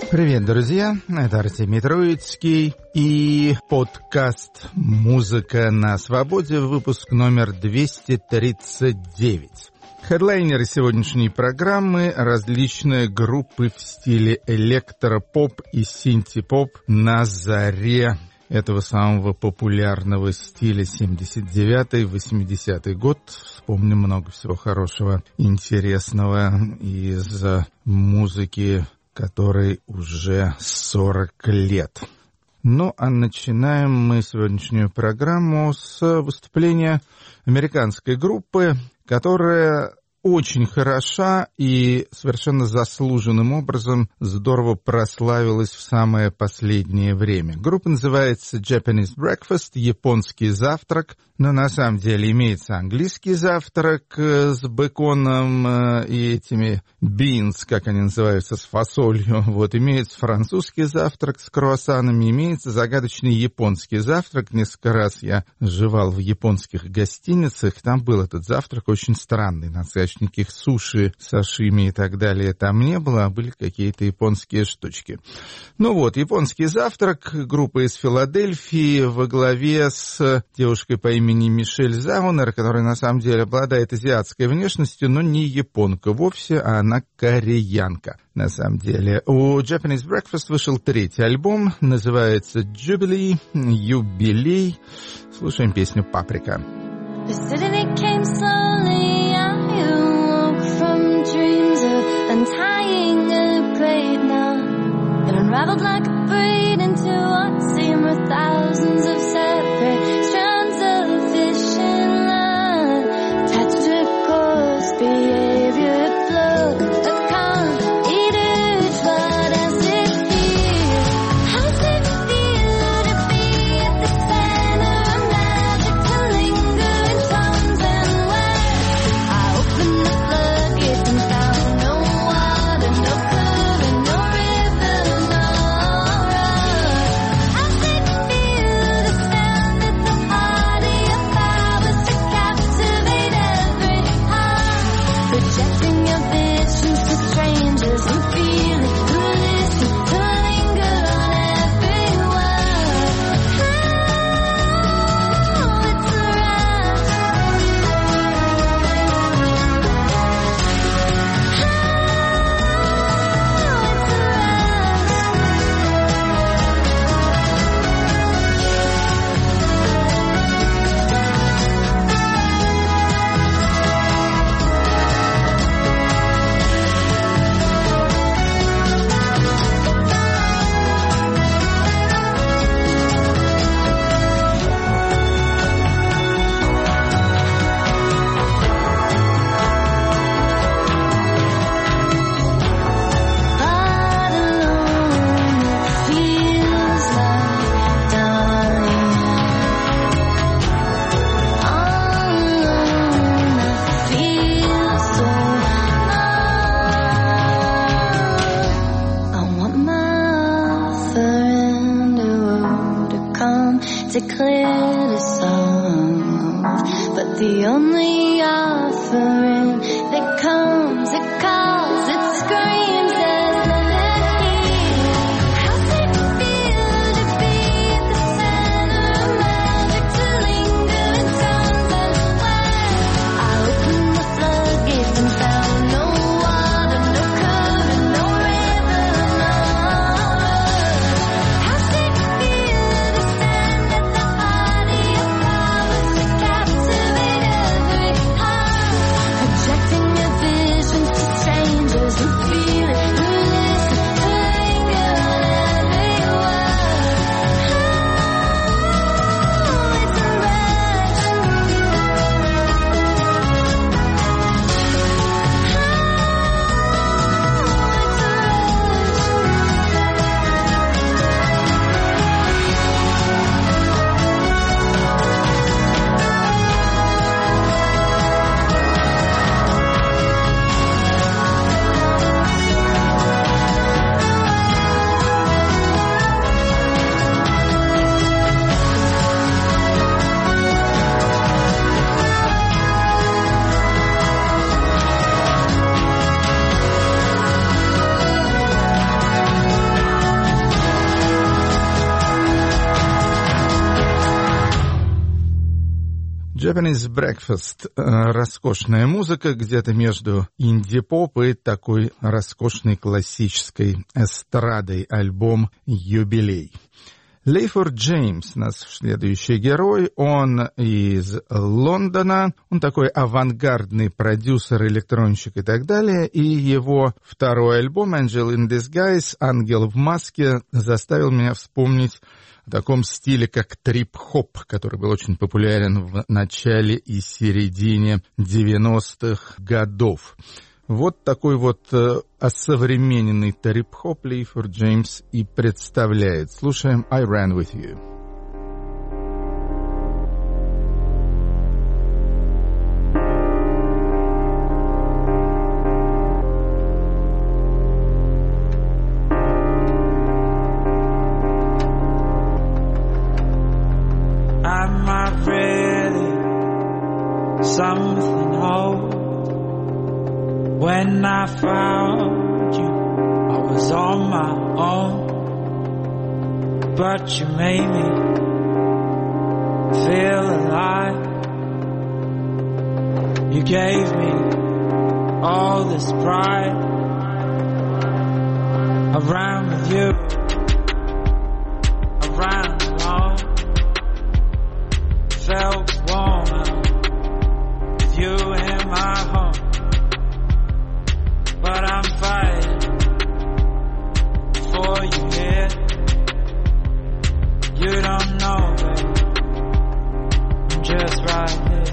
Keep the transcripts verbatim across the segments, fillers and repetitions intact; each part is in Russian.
Привет, друзья! Это Артемий Троицкий и подкаст «Музыка на свободе», выпуск номер двести тридцать девять. Хедлайнеры сегодняшней программы – различные группы в стиле электропоп и синти-поп на заре этого самого популярного стиля семьдесят девятый — восьмидесятый год. Вспомним много всего хорошего, интересного из музыки, которой уже сорок лет. Ну, а начинаем мы сегодняшнюю программу с выступления американской группы, которая очень хороша и совершенно заслуженным образом здорово прославилась в самое последнее время. Группа называется Japanese Breakfast, японский завтрак, но на самом деле имеется английский завтрак с беконом и этими beans, как они называются, с фасолью. Вот, имеется французский завтрак с круассанами, имеется загадочный японский завтрак. Несколько раз я жевал в японских гостиницах, там был этот завтрак очень странный, надо сказать, никаких суши, сашими и так далее там не было, а были какие-то японские штучки. Ну вот, японский завтрак, группа из Филадельфии во главе с девушкой по имени Мишель Заунер, которая на самом деле обладает азиатской внешностью, но не японка вовсе, а она кореянка. На самом деле, у Japanese Breakfast вышел третий альбом, называется Jubilee, юбилей. Слушаем песню «Паприка». Dreams of untying a braid now. It unraveled like a braid into what seemed were thousands of separate strands of fishing line. Attached to coarse behavior, flow a calm eater. What does it feel? How does it feel to be at the center of magic, to linger in tones and ways? I open the floodgates and found no water, no current, no river, no road. How's it feel to stand at the heart of your powers, to captivate every heart, projecting your visions to strangers and feeling who listen, to linger on every word. Oh, it's a rush. To clear the songs, but the only offering that comes, it calls, it screams, there's nothing here. How's it feel to be at the center of magic, to linger in tones and ways? I opened the floodgates and found no water, no current, no river, no road. How's it feel to stand at the heart of your powers, to captivate every heart? Japanese Breakfast — роскошная музыка где-то между инди-поп и такой роскошной классической эстрадой, альбом «Юбилей». Лейфорд Джеймс, наш следующий герой, он из Лондона, он такой авангардный продюсер, электронщик и так далее, и его второй альбом «Angel in Disguise», «Ангел в маске», заставил меня вспомнить о таком стиле, как трип-хоп, который был очень популярен в начале и середине девяностых годов. Вот такой вот э, осовремененный трип-хоп Лейфорд Джеймс и представляет. Слушаем «I Ran With You». Am I really something old? When I found you, I was on my own, but you made me feel alive. You gave me all this pride. I ran with you, I ran alone, felt warm with you in my home. But I'm fighting for you here. You don't know, babe, I'm just right here.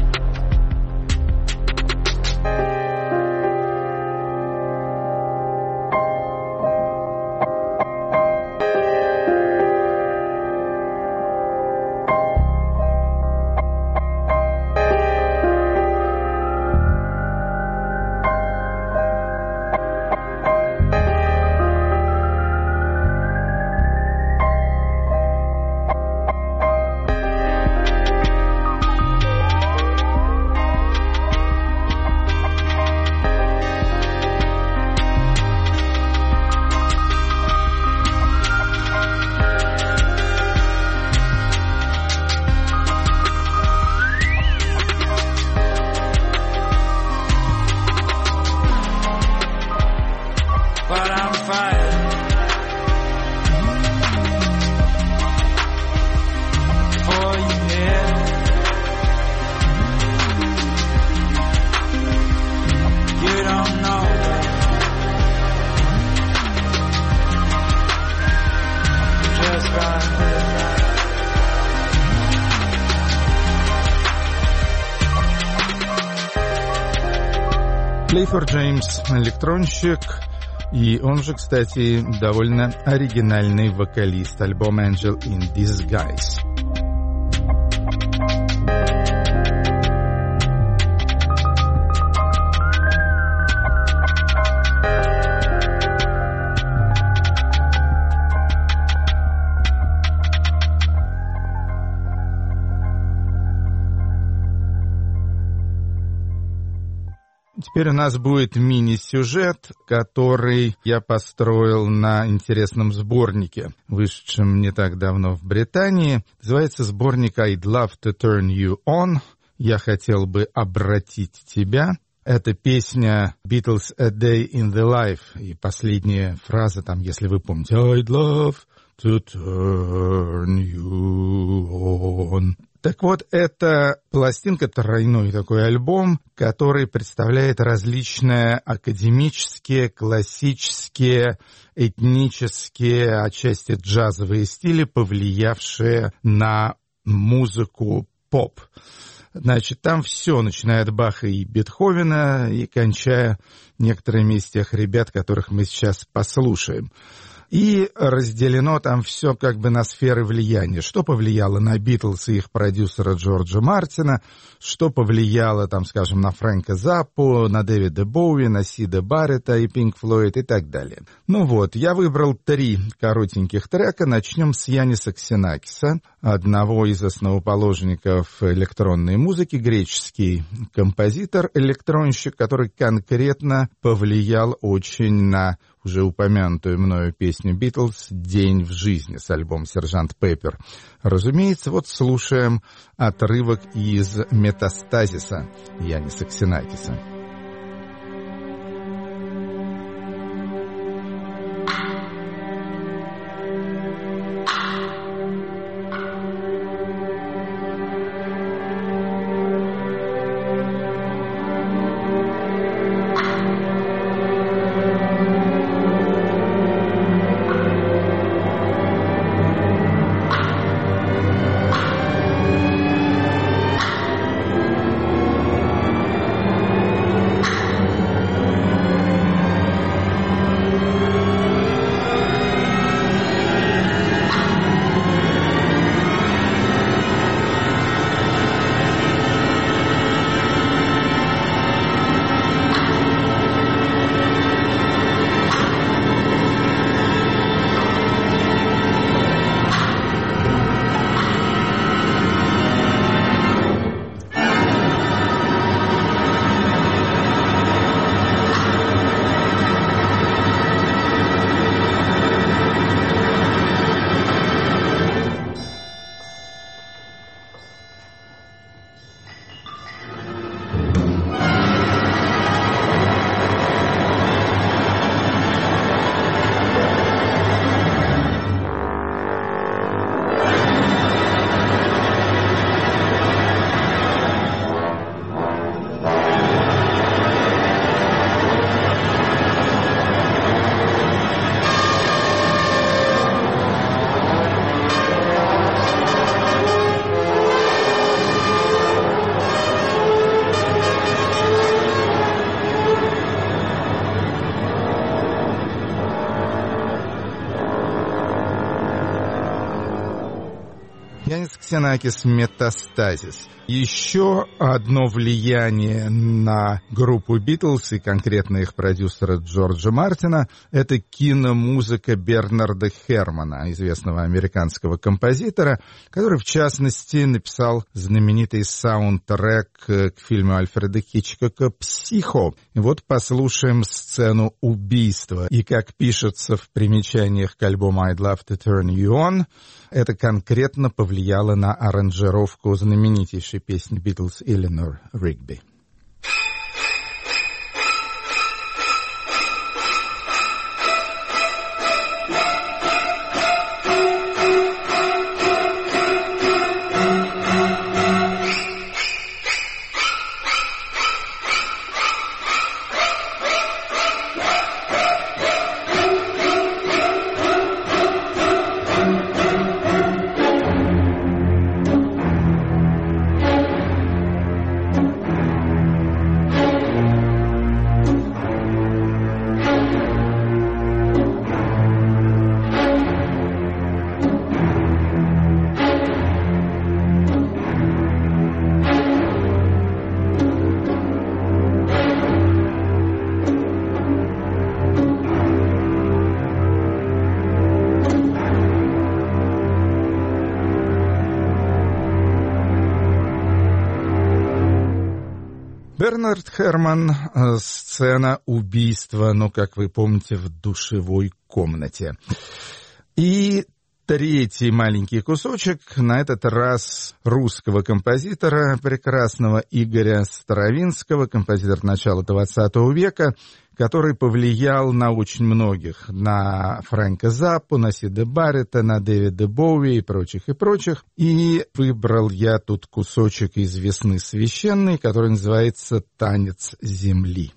Лейфорд Джеймс — электронщик, и он же, кстати, довольно оригинальный вокалист альбома «Angel in Disguise». Теперь у нас будет мини-сюжет, который я построил на интересном сборнике, вышедшем не так давно в Британии. Называется сборник «I'd love to turn you on». «Я хотел бы обратить тебя». Это песня Beatles «A Day in the Life». И последняя фраза там, если вы помните, «I'd love to turn you on». Так вот, это пластинка, тройной такой альбом, который представляет различные академические, классические, этнические, отчасти джазовые стили, повлиявшие на музыку поп. Значит, там все, начиная от Баха и Бетховена и кончая некоторыми из тех ребят, которых мы сейчас послушаем. И разделено там все как бы на сферы влияния. Что повлияло на Битлз и их продюсера Джорджа Мартина, что повлияло, там, скажем, на Фрэнка Заппу, на Дэвида Боуи, на Сида Баррета и Пинк Флойд и так далее. Ну вот, я выбрал три коротеньких трека. Начнем с Яниса Ксенакиса. одного из основоположников электронной музыки, греческий композитор-электронщик, который конкретно повлиял очень на уже упомянутую мною песню «Битлз» «День в жизни» с альбома «Сержант Пеппер». Разумеется, вот слушаем отрывок из «Метастазиса» Яниса Ксенакиса. Янис Ксенакис «Метастазис». Еще одно влияние на группу «Битлз» и конкретно их продюсера Джорджа Мартина — это киномузыка Бернарда Хермана, известного американского композитора, который, в частности, написал знаменитый саундтрек к фильму Альфреда Хичкока «Психо». И вот послушаем сцену убийства. И, как пишется в примечаниях к альбому «I'd Love to Turn You On», это конкретно повлияло на аранжировку знаменитейшей песни «Битлз» Эленор Ригби. Бернард Херман, сцена убийства, ну, как вы помните, в душевой комнате. И третий маленький кусочек, на этот раз русского композитора, прекрасного Игоря Старовинского, композитор начала двадцатого века, который повлиял на очень многих, на Фрэнка Заппу, на Сида Баррета, на Дэвида Боуи и прочих, и прочих. И выбрал я тут кусочек из «Весны священной», который называется «Танец земли».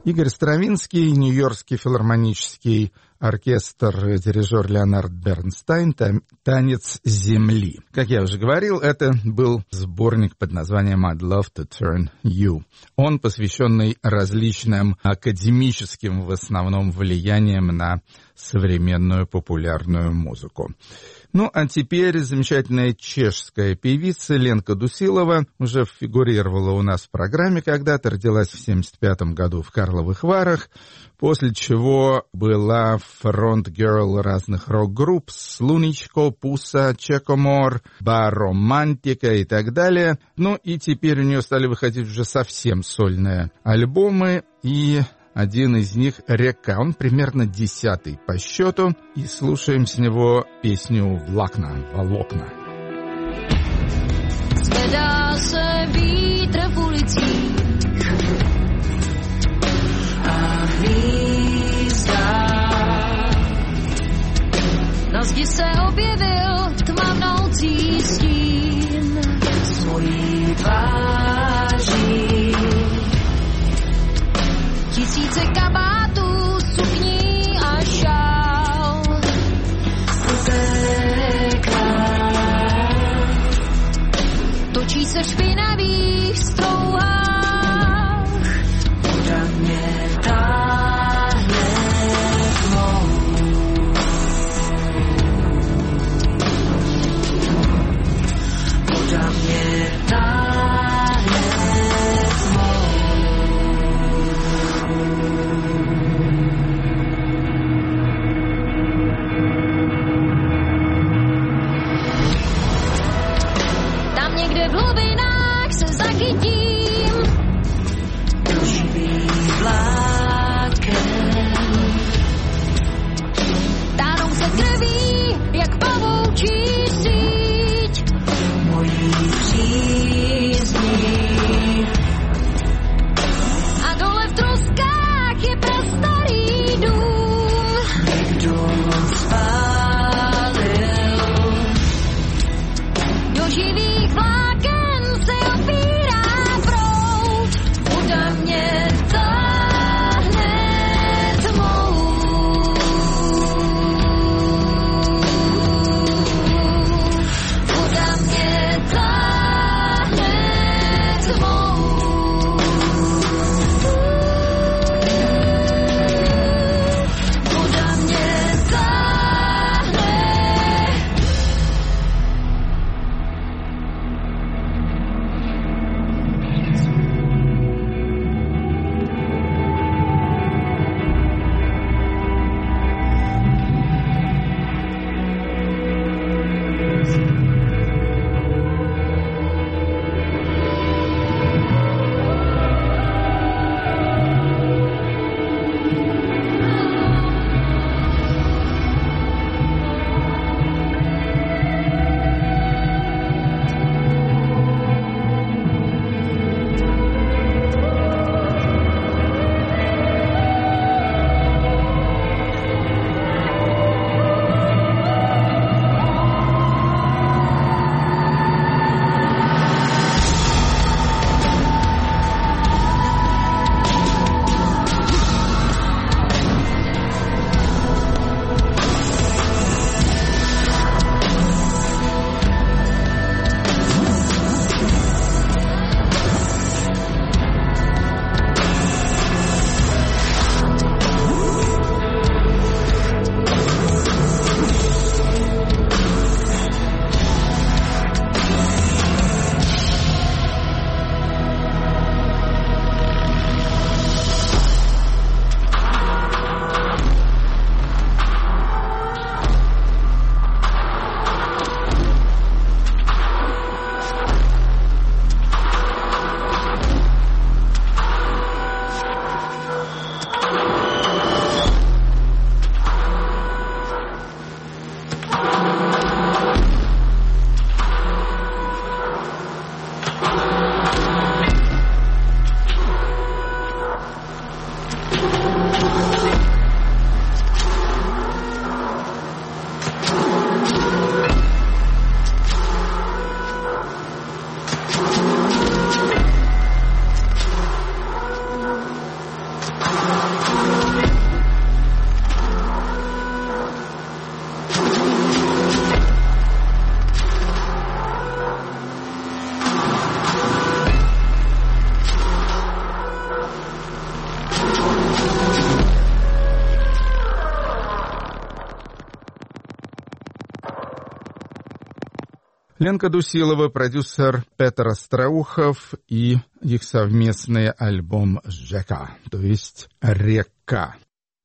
Игорь Стравинский, Нью-Йоркский филармонический оркестр, дирижер Леонард Бернстайн, «Танец земли». Как я уже говорил, это был сборник под названием «I'd Love to Turn You». Он посвященный различным академическим, в основном, влияниям на современную популярную музыку. Ну, а теперь замечательная чешская певица Ленка Дусилова уже фигурировала у нас в программе когда-то, родилась в семьдесят пятом году в Карловых Варах, после чего была фронт-герл разных рок-групп «Слуничко», «Пуса», «Чекомор», «Бар-романтика» и так далее. Ну, и теперь у нее стали выходить уже совсем сольные альбомы, и один из них «Река», он примерно десятый по счету, и слушаем с него песню «Влакна», «Волокна». Zvedá se vítr v ulicích a hvízdá. Na zdi se objevil tmavnoucí stín svojí tváří. Tisíce kabátů, sukní a šál utéká. Točí se v špinavých strouhách, voda mě táhne tmou. Voda mě táhne tmou. Ленка Дусилова, продюсер Петр Остроухов и их совместный альбом «Жека», то есть «Река».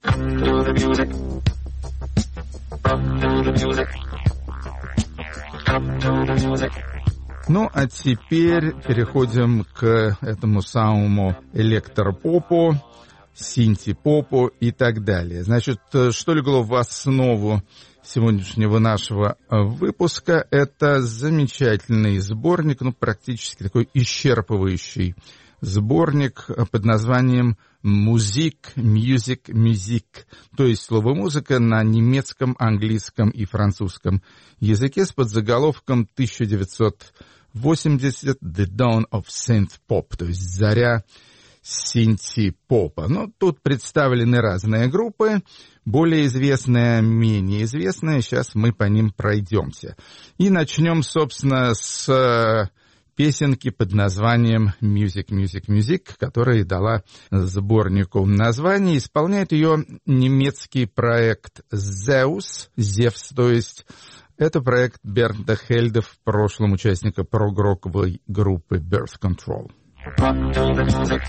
Ну, а теперь переходим к этому самому электропопу, синти-попу и так далее. Значит, что легло в основу сегодняшнего нашего выпуска? Это замечательный сборник, ну, практически такой исчерпывающий сборник под названием «Музик, мьюзик, мюзик», то есть слово «музыка» на немецком, английском и французском языке с подзаголовком тысяча девятьсот восемьдесят «The Dawn of Synth Pop», то есть «Заря синти-попа». Ну, тут представлены разные группы, более известные, менее известные. Сейчас мы по ним пройдемся. И начнем, собственно, с песенки под названием «Music, Music, Music», которая дала сборнику название. Исполняет ее немецкий проект «Zeus», «Зевс», то есть это проект Бернта Хельда, в прошлом участника прог-роковой группы Birth Control. Come to the music.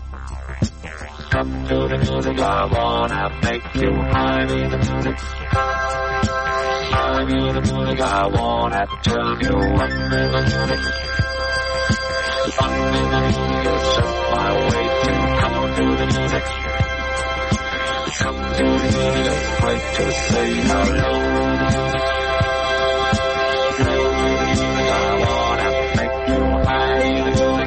Come to the music. I wanna make you high in the music. High in the music. I wanna turn you up in the music. Up in the music is just my way to come to the music. Come to the music. It's great to say hello. Hello to the music. I wanna make you high in the music.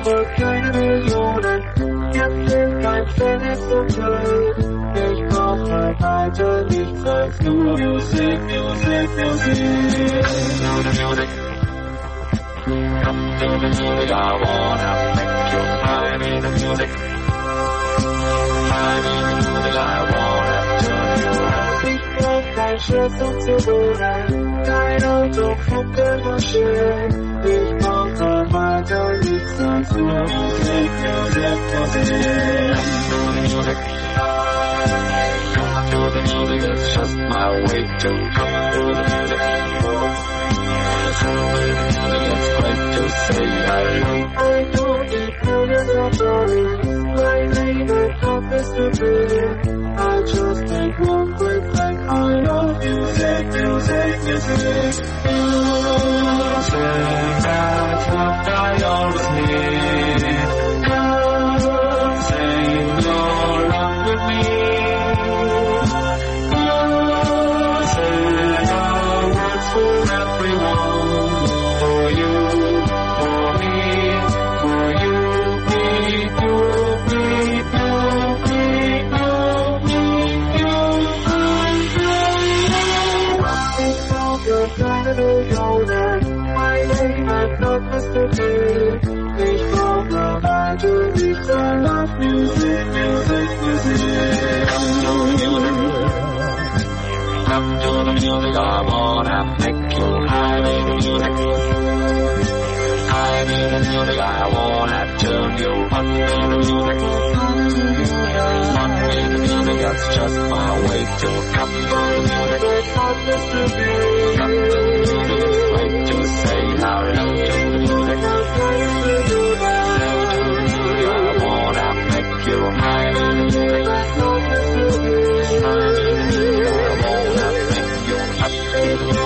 Ich brauche weiter nichts als nur Musik, Musik, Musik. Come to the music, I wanna make you high in the music. High in the music, I wanna turn you around. Ich brauch kein Schlüssel zu Wohnung, kein Auto, Flug der Maschine. Ich brauche weiter nichts als nur Musik, Musik, Musik. Come to the music, it's just my way to come to the music. It's great to say hello. I don't need millions of dollars. My neighbor comes to be. I just take one quick thing. I love music, music, music. Music, that's what I always need. Come sing your love with me. Ich brauche weiter nichts, I love music, music, music. Come to the music, I wanna make you high in the music. High in the music, I wanna turn you up in the music. Up in the music, that's just my way to come to the music. Come to the music, it's great to say hello to the music. I wanna make you high in the music. High in the music, I wanna make you up in the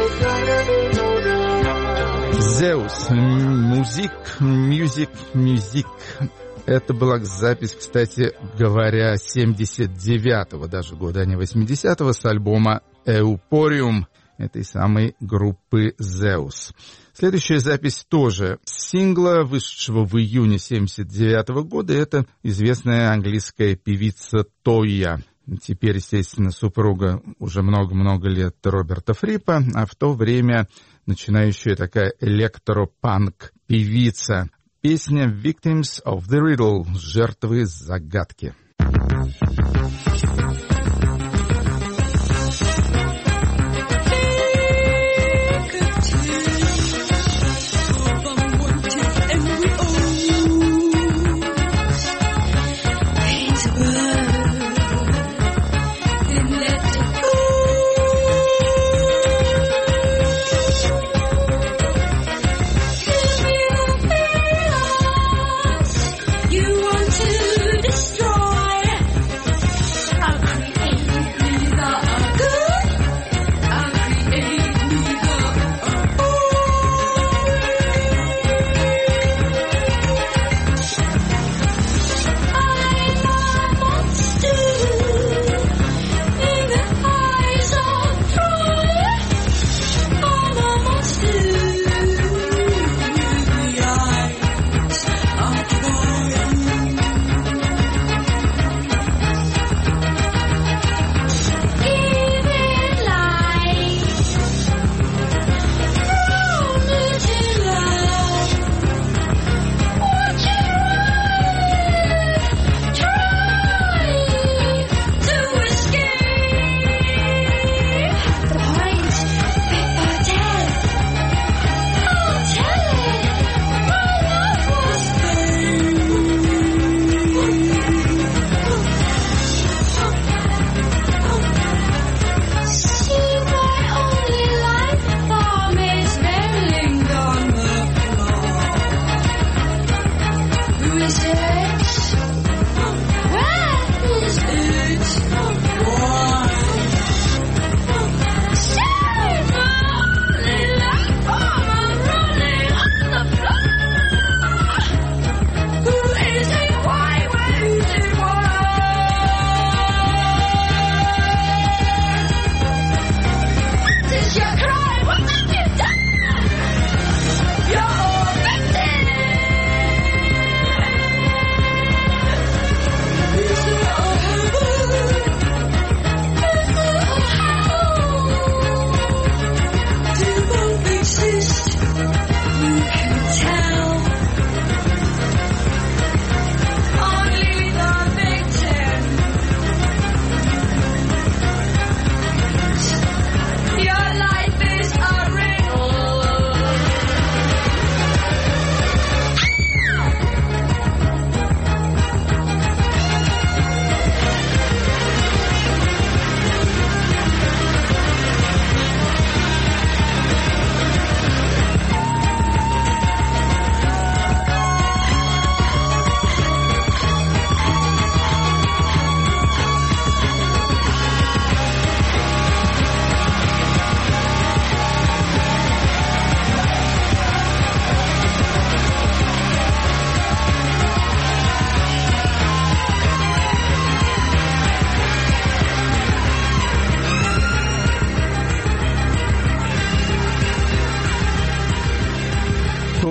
music. Zeus, музик, мьюзик, мюзик. Это была запись, кстати говоря, семьдесят девятого даже года, а не восьмидесятого, с альбома «Эупориум» этой самой группы «Zeus». Следующая запись тоже с сингла, вышедшего в июне семьдесят девятого года. Это известная английская певица Тойя. Теперь, естественно, супруга уже много-много лет Роберта Фрипа, а в то время начинающая такая электропанк-певица. Песня «Victims of the Riddle» — «Жертвы загадки».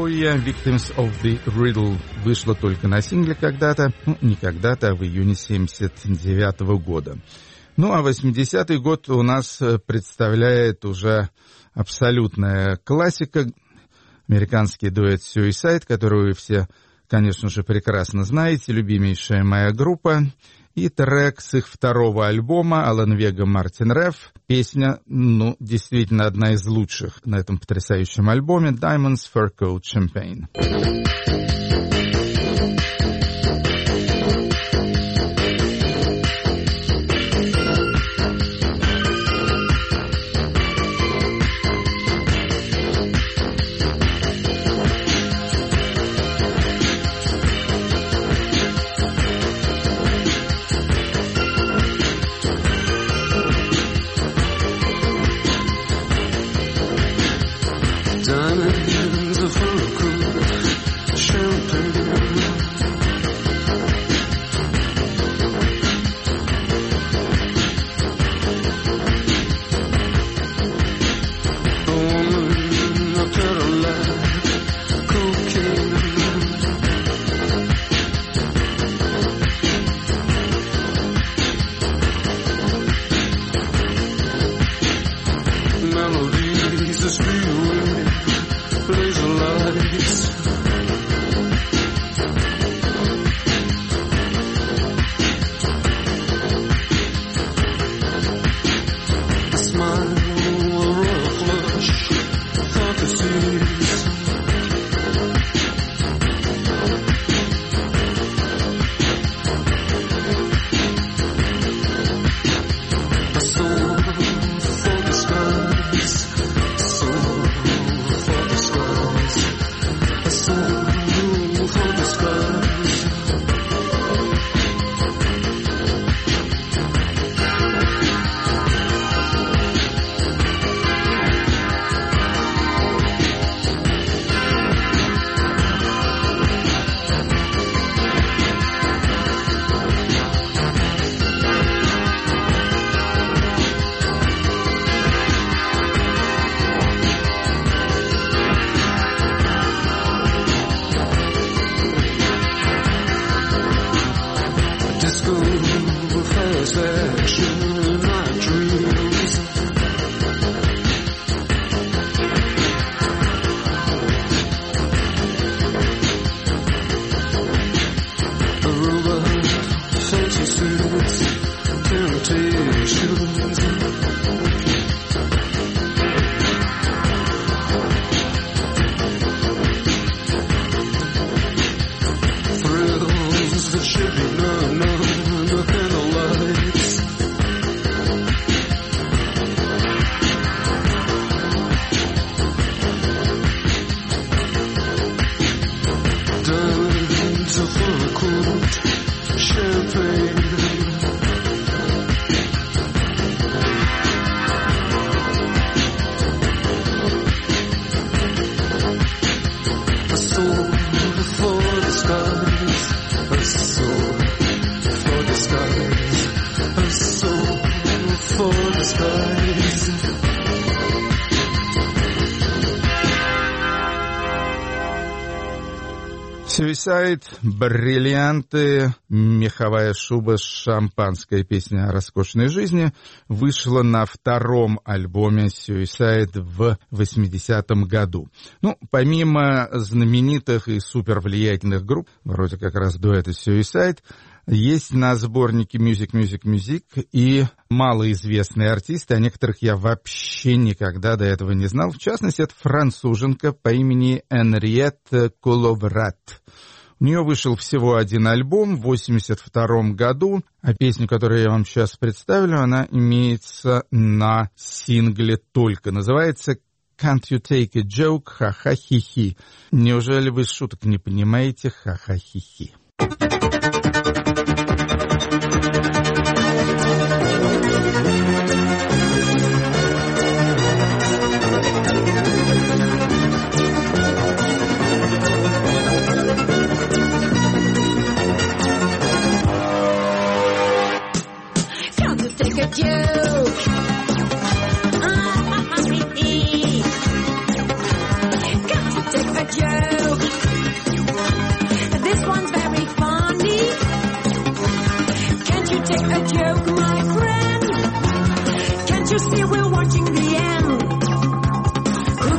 второе, Victims of the Riddle, вышло только на сингле когда-то, ну, не когда-то, а в июне семьдесят девятого года. Ну, а восьмидесятый год у нас представляет уже абсолютная классика, американский дуэт Suicide, которую вы все, конечно же, прекрасно знаете, любимейшая моя группа. И трек с их второго альбома Алан Вега, Мартин Реф. Песня, ну, действительно одна из лучших на этом потрясающем альбоме Diamonds Fur Coat Champagne. Diamonds of fur coat champagne. A woman, a Cadillac, cocaine. Melodies that speed away. Laser lights. A smile, a royal flush, fantasies. A soul for the skies, a soul for the skies. A soul for the skies. Disco, fast action, night dreams. Aruba, fancy suits, temptations. Thrills that should be none, none, the candlelights. Diamonds of fur coat champagne. A soul for the skies. A soul for the skies. A soul for the skies. Suicide, бриллианты, меховая шуба, шампанская песня о роскошной жизни вышла на втором альбоме Suicide в восьмидесятом году. Ну, помимо знаменитых и супервлиятельных групп, вроде как раз дуэта Suicide, есть на сборнике Music, Music, Music и малоизвестные артисты, о некоторых я вообще никогда до этого не знал. В частности, это француженка по имени Энриетте Коловрат. У нее вышел всего один альбом в восемьдесят втором году, а песню, которую я вам сейчас представлю, она имеется на сингле только. Называется «Can't you take a joke? Ха-ха-хи-хи». Неужели вы шуток не понимаете? Ха-ха-хи-хи. Joke.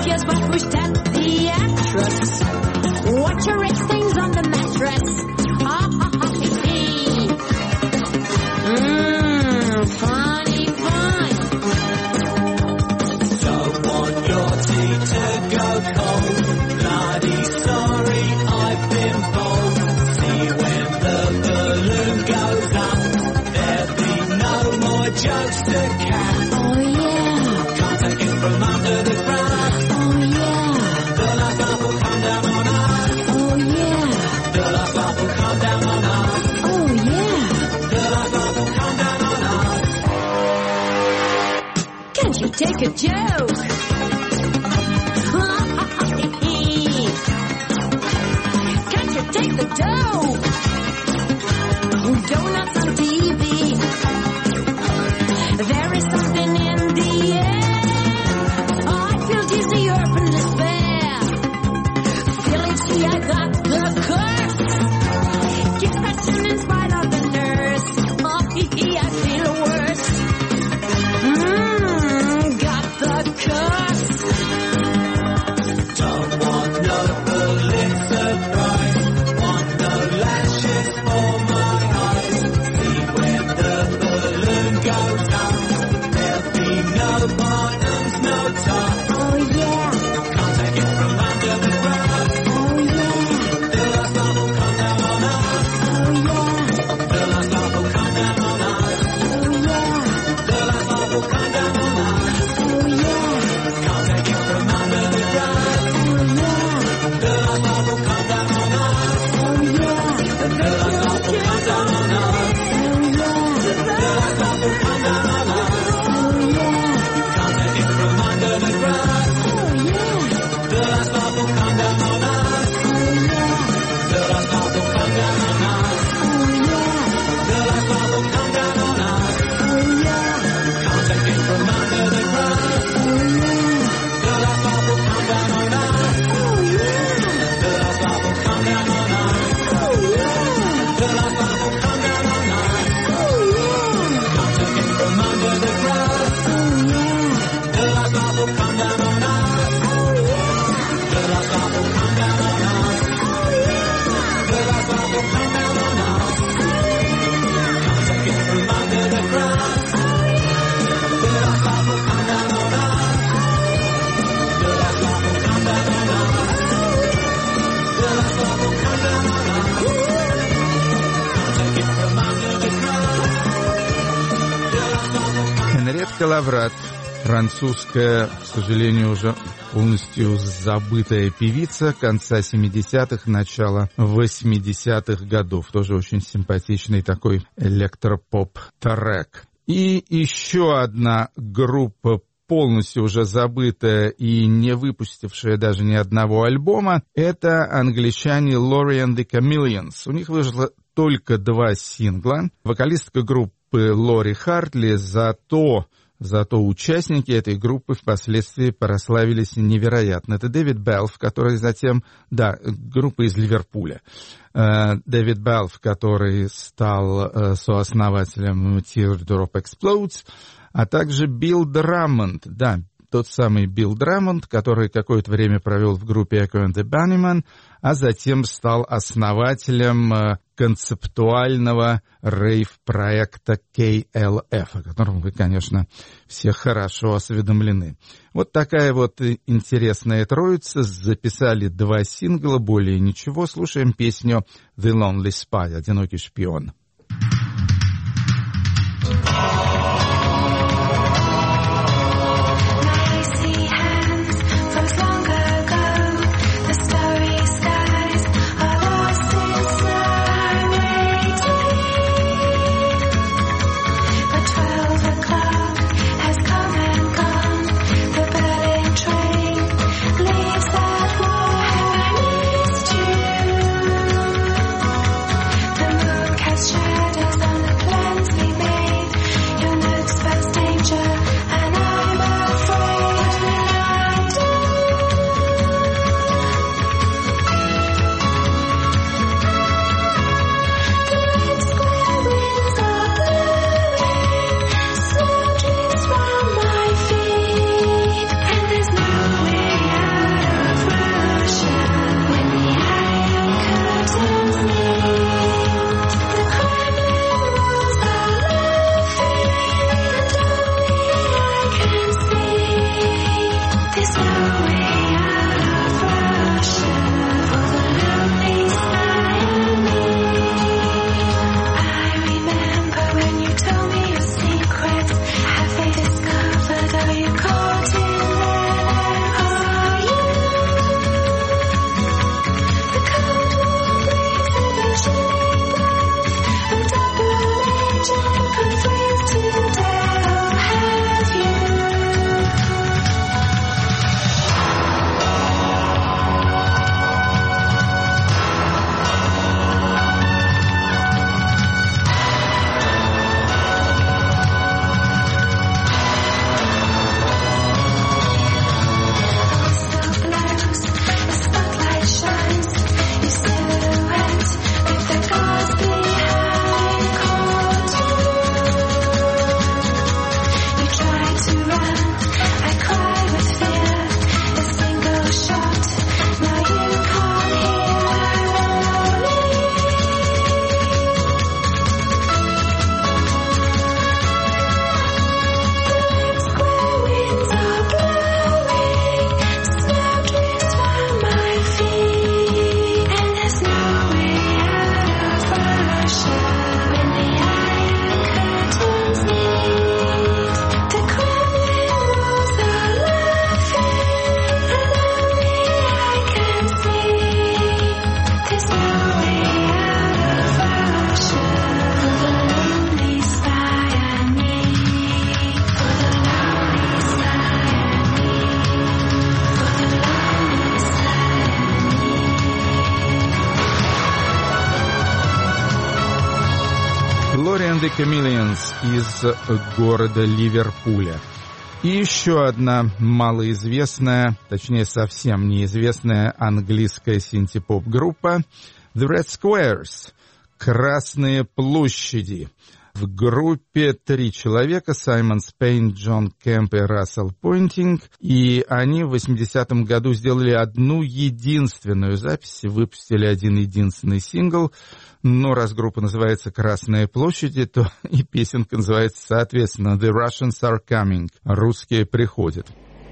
here's what pushed at the actress. Watch your red stains on the mattress. Ah, ha, ha, hee. Mmm, funny, fun. Don't want your tea to go cold. Bloody sorry, I've been bold. See when the balloon goes up, there'll be no more jokes to cap. Oh yeah, Can't take it from under the ground. oh yeah, The last laugh will come down on us. oh yeah, The last laugh will come down on us. oh yeah. The last laugh will come down on us. Can't you take a joke? Can't you take the dough? Donuts on T V. There is something in the air. I feel dizzy, urban despair. Feeling see I got the curse. Keeps pressing in spite of the nurse. Oh, hee hee, I feel worse. Mmm, got the curse. Don't want no Pulitzer Prize. Want no lashes for my eyes. See when the balloon goes up, there'll be no bottoms, no top. Oh yeah, Can't take it from under the ground. oh yeah, The last laugh will come down on us. oh yeah, The last laugh will come down on us. oh yeah, The last laugh will come down on us. oh yeah, Can't take it from under the ground. oh yeah, The last laugh will come down on us. oh yeah. The last laugh will come down on us. The last laugh will come down on us. Can't take it from under the ground. The last laugh will come down on us. The last laugh will come down on us. The last laugh will come down on us. Can't take it from under the ground. The last laugh will come down on us. The last laugh will come down on us. The last laugh will come down on us. Can't take it from under the ground. The last laugh will come down on us. The last laugh will come down on us. The last laugh will come down on us. Can't take it from under the ground. The last laugh will come down on us. The last laugh will come down on us. The last laugh will come down on us. Can't take it from under the ground. The last laugh will come. Henriette Лаврат, французская, к сожалению, уже полностью забытая певица конца семидесятых, начала восьмидесятых годов. Тоже очень симпатичный такой электропоп-трек. И еще одна группа, полностью уже забытая и не выпустившая даже ни одного альбома, это англичане Lori and the Chameleons. У них вышло только два сингла. Вокалистка группы Лори Хартли, зато... Зато участники этой группы впоследствии прославились невероятно. Это Дэвид Белф, который затем... Да, группа из Ливерпуля. Дэвид Белф, который стал сооснователем Teardrop Explodes, а также Билл Драмонд, да, тот самый Билл Драмонд, который какое-то время провел в группе Echo and the Bunnymen, а затем стал основателем концептуального рейв-проекта кей эл эф, о котором вы, конечно, все хорошо осведомлены. Вот такая вот интересная троица. Записали два сингла, более ничего. Слушаем песню «The Lonely Spy», «Одинокий шпион». Shadows on the plans we made. the Chameleons из города Ливерпуля. И еще одна малоизвестная, точнее совсем неизвестная английская синти-поп-группа The Red Squares, Красные площади. В группе три человека: Саймон Спейн, Джон Кэмп и Рассел Пойнтинг. И они в восьмидесятом году сделали одну единственную запись, выпустили один единственный сингл. Но раз группа называется «Красные площади», то и песенка называется соответственно «The Russians are coming». Русские приходят.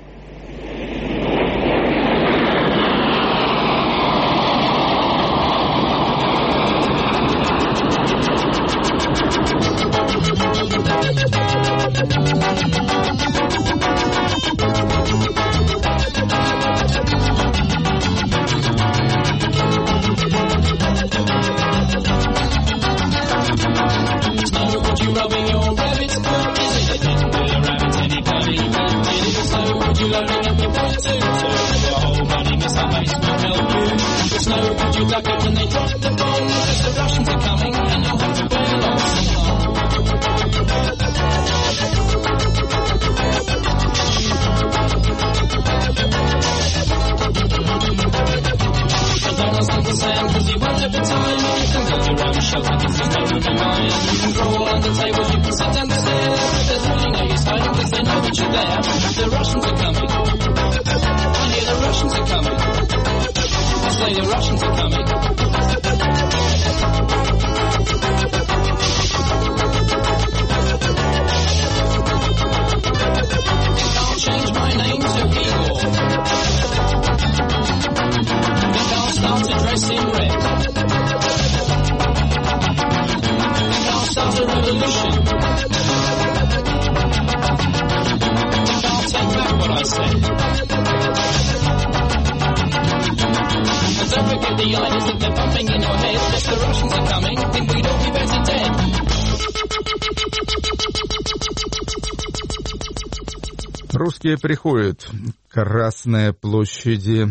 Русские приходят. Красные площади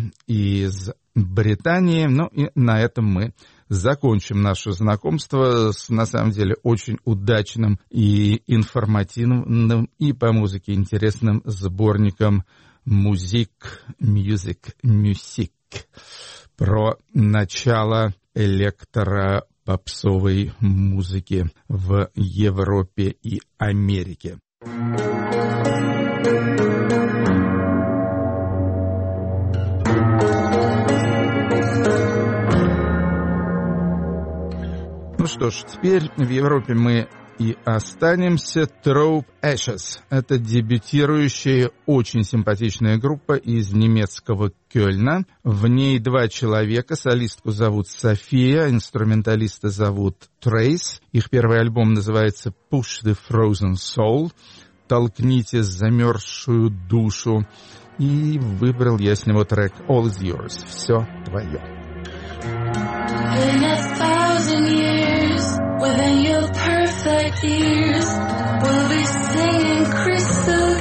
из Британии. Ну и на этом мы закончим наше знакомство с, на самом деле, очень удачным и информативным и по музыке интересным сборником «Музик, Music, Music» про начало электропопсовой музыки в Европе и Америке. Ну что ж, теперь в Европе мы и останемся. Throw Ashes. Это дебютирующая, очень симпатичная группа из немецкого Кёльна. В ней два человека. Солистку зовут София, инструменталиста зовут Трейс. Их первый альбом называется Push the Frozen Soul. Толкните замерзшую душу. И выбрал я с него трек All is Yours. Все твое. In a thousand years, within your perfect ears, we'll be singing crystal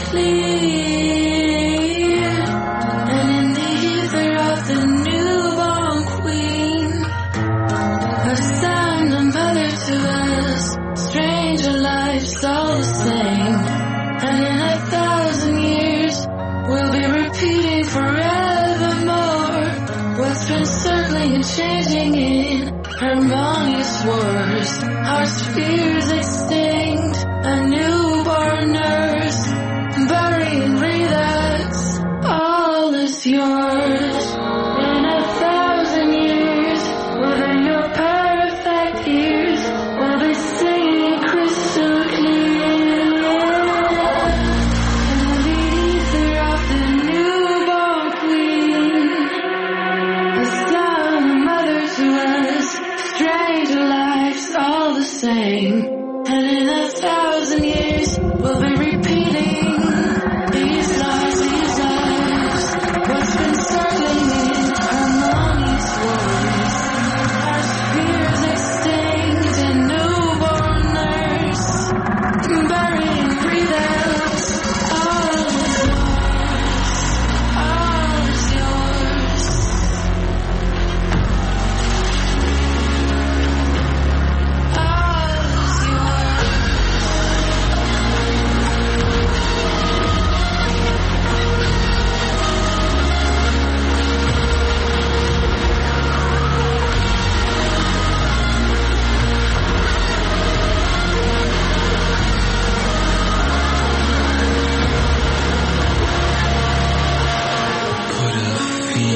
clear. And in the ether of the newborn queen, her son, a mother to us, stranger lives all the same. And in a thousand years, we'll be repeating forevermore what's been circling and changing in harmonious wars. Our spheres extinct, a newborn nurse, burying redux, all is yours. In a thousand years, within your perfect ears, we'll be singing crystal clear. And the ether of the newborn queen, the son, the mother to us, stranger lives all the same. And in a thousand years we'll be repeating these lives, these lives, what's been circling in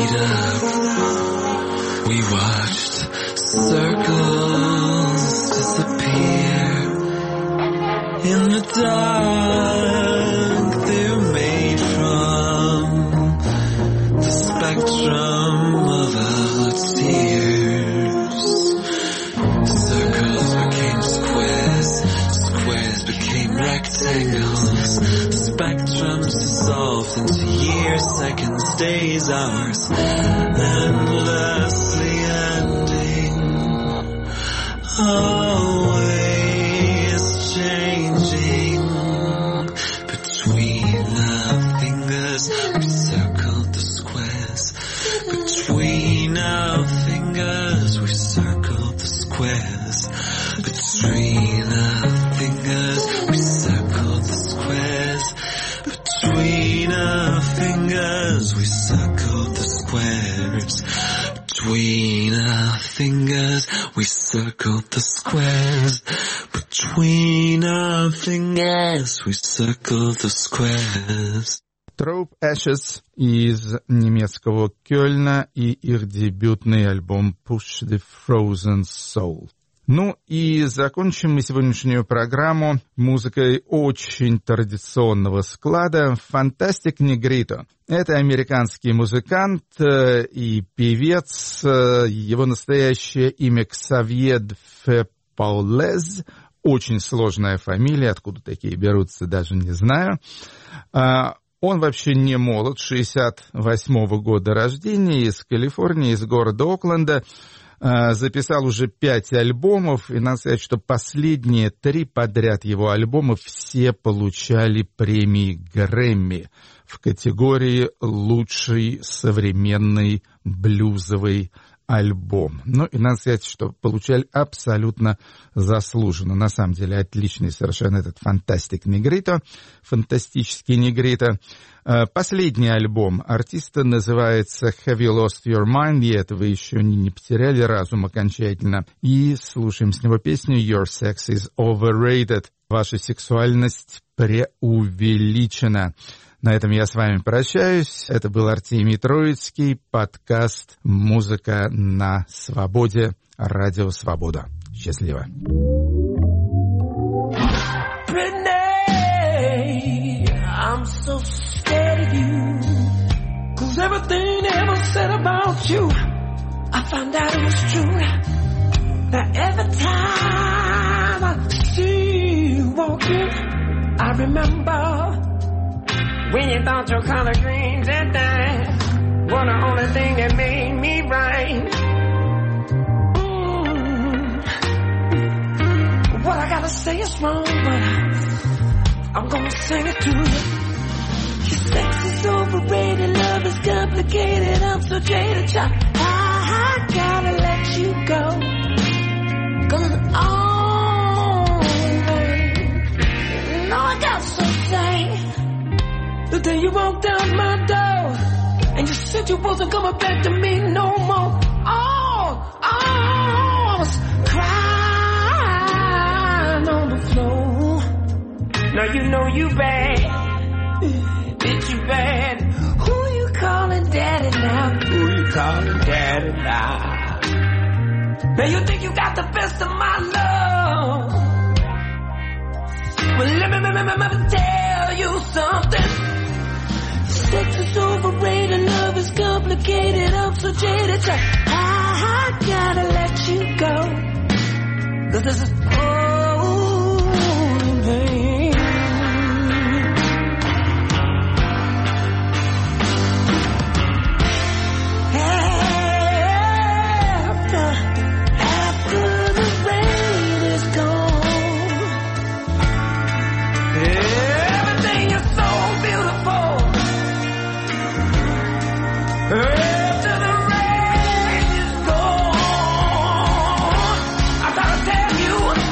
meet up. We watched circles disappear in the dark. They're made from the spectrum of our tears. Circles became squares, squares became rectangles. Spectrums dissolved into years, seconds, days, hours, endlessly ending, always changing. Between our fingers, we circled the squares. Between our fingers, we circled the squares. Between our fingers, we circled the squares. Between our fingers, we circled the squares. Between our fingers, we circled the squares. Between our fingers, we circled the squares. Trope Ashes из немецкого Кёльна и их дебютный альбом Push the Frozen Soul. Ну и закончим мы сегодняшнюю программу музыкой очень традиционного склада «Fantastic Negrito». Это американский музыкант и певец. Его настоящее имя Ксавье Д'Фе Паулез. Очень сложная фамилия, откуда такие берутся, даже не знаю. Он вообще не молод, шестьдесят восьмого года рождения, из Калифорнии, из города Окленда. Записал уже пять альбомов, и надо сказать, что последние три подряд его альбома все получали премии Грэмми в категории «Лучший современный блюзовый альбом». Ну, и надо сказать, что получали абсолютно заслуженно. На самом деле, отличный совершенно этот «Fantastic Negrito», «Фантастический Негрито». Последний альбом артиста называется «Have You Lost Your Mind?» И это вы еще не, не потеряли разум окончательно. И слушаем с него песню «Your Sex is Overrated». Ваша сексуальность преувеличена. На этом я с вами прощаюсь. Это был Артемий Троицкий, подкаст «Музыка на свободе», Радио Свобода. Счастливо. I'm so scared of you, 'cause everything ever said about you, I found out it was true. Now every time I see you walking, I remember when you thought your collard greens and that were the only thing that made me right. Mm. What I gotta say is wrong, but I'm gonna sing it to you. Your sex is overrated, love is complicated, I'm so jaded, child. I, I gotta let you go, 'cause it's over. You know I got to say, the day you walked out my door, and you said you wasn't coming back to me no more. Oh, oh, I was crying on the floor. Now you know you bad, bitch you bad. Who you calling daddy now? Who you calling daddy now? Now you think you got the best of my love? Well let me, let me, let me tell you something. Sex is overrated, love is complicated, I'm so jaded. I, I gotta let you go, 'cause this is old pain. After the rain is gone, I gotta tell you.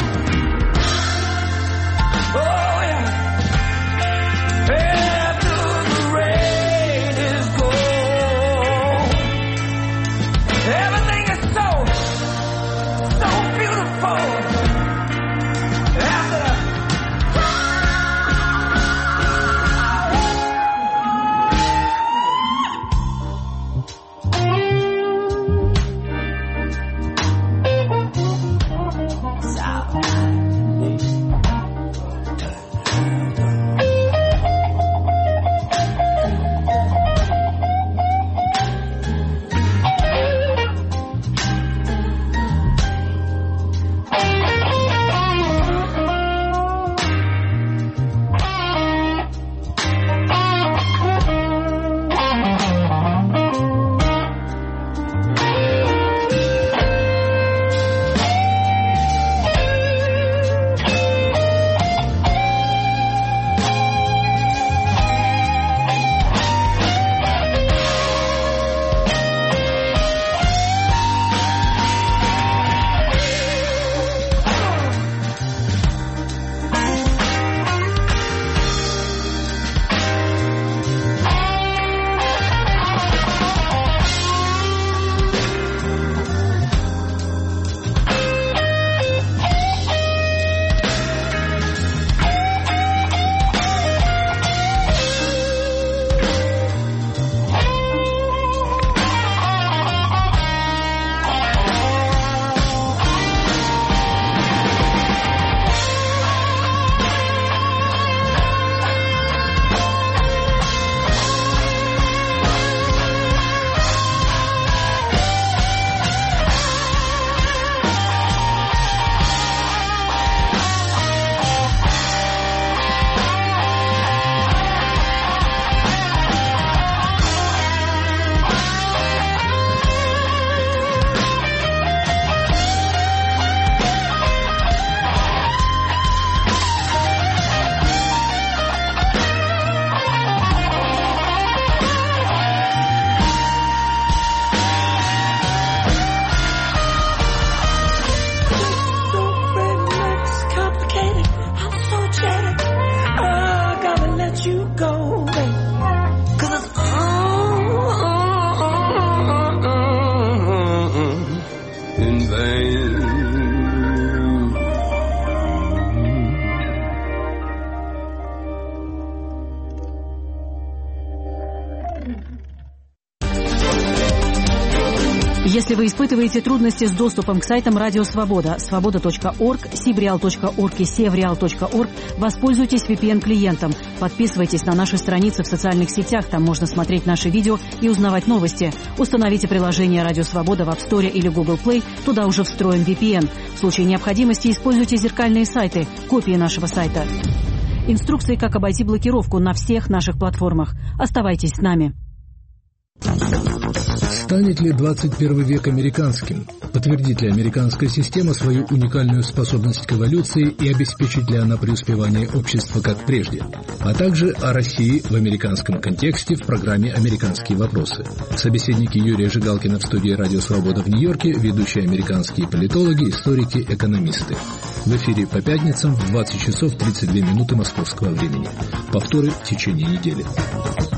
Если вы испытываете трудности с доступом к сайтам Радио Свобода, свобода точка орг, сибреал точка орг и севреал точка орг, воспользуйтесь ви пи эн-клиентом. Подписывайтесь на наши страницы в социальных сетях, там можно смотреть наши видео и узнавать новости. Установите приложение Радио Свобода в App Store или Google Play, туда уже встроен ви пи эн. В случае необходимости используйте зеркальные сайты, копии нашего сайта. Инструкции, как обойти блокировку на всех наших платформах. Оставайтесь с нами. Станет ли двадцать первый век американским? Подтвердит ли американская система свою уникальную способность к эволюции и обеспечит ли она преуспевание общества как прежде? А также о России в американском контексте в программе «Американские вопросы». Собеседники Юрия Жигалкина в студии «Радио Свобода» в Нью-Йорке, ведущие американские политологи, историки, экономисты. В эфире по пятницам в двадцать часов тридцать две минуты московского времени. Повторы в течение недели.